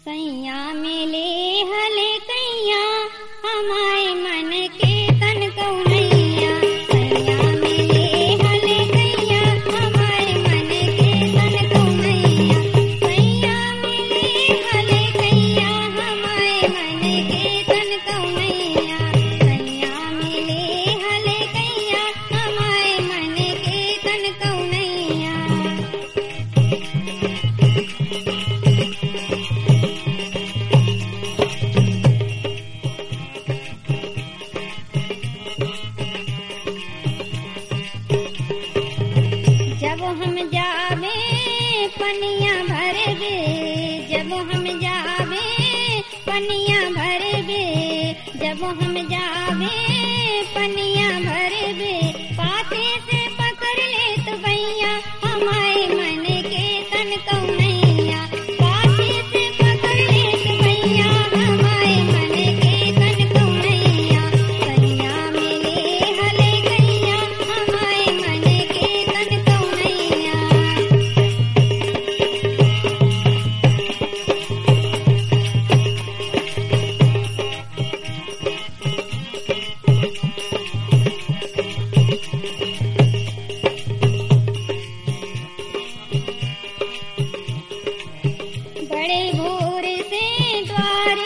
सैया मिले हले कैया हमारे मन के तन कौनैया। सैया मिले हले कैया हमारे मन के तन कौनैया। सैया मिले हले कैया हमारे मन के तन कौनैया। सैया मिले हले कैया हमारे मन के तन कौनैया। जब हम जावे पनिया भर बे, जब हम जावे पनिया भर बे, जब हम जावे पनिया भर बे, पाते से पकड़ ले तो भैया हमारे मन के तन कौनैया। पाते से पकड़ ले तो भैया हमारे मन के तन कौनैया। सैया मिले हले कैया हमारे मन के तन कौनैया। बड़े भोर से द्वार